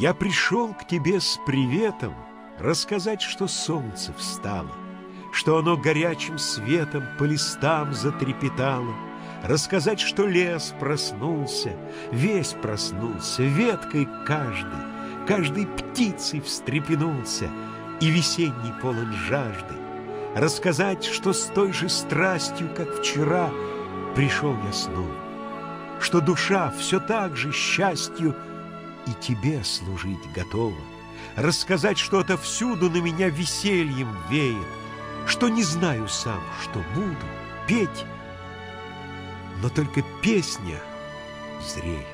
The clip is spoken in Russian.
Я пришел к тебе с приветом рассказать, что солнце встало, что оно горячим светом по листам затрепетало, рассказать, что лес проснулся, весь проснулся, веткой каждой птицей встрепенулся, и весенний полон жажды, рассказать, что с той же страстью, как вчера, пришел я снова, что душа все так же счастью и тебе служить готова, рассказать, что отовсюду на меня весельем веет, что не знаю сам, что буду петь, но только песня зреет.